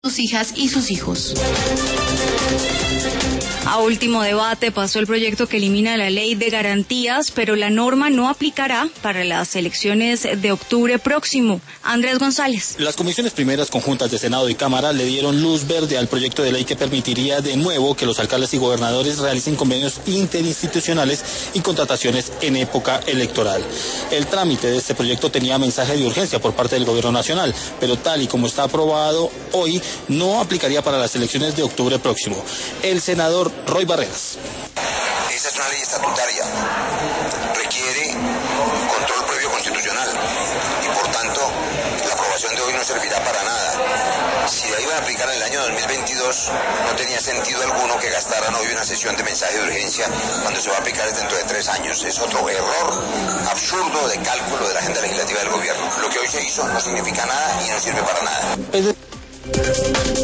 sus hijas y sus hijos. A último debate pasó el proyecto que elimina la ley de garantías, pero la norma no aplicará para las elecciones de octubre próximo. Andrés González. Las comisiones primeras conjuntas de Senado y Cámara le dieron luz verde al proyecto de ley que permitiría de nuevo que los alcaldes y gobernadores realicen convenios interinstitucionales y contrataciones en época electoral. El trámite de este proyecto tenía mensaje de urgencia por parte del Gobierno Nacional, pero tal y como está aprobado hoy, no aplicaría para las elecciones de octubre próximo. El senador Roy Barreras. Esa es una ley estatutaria, requiere control previo constitucional y por tanto la aprobación de hoy no servirá para nada. Si la iban a aplicar en el año 2022, no tenía sentido alguno que gastaran hoy una sesión de mensaje de urgencia cuando se va a aplicar dentro de 3 años. Es otro error absurdo de cálculo de la agenda legislativa del gobierno. Lo que hoy se hizo no significa nada y no sirve para nada.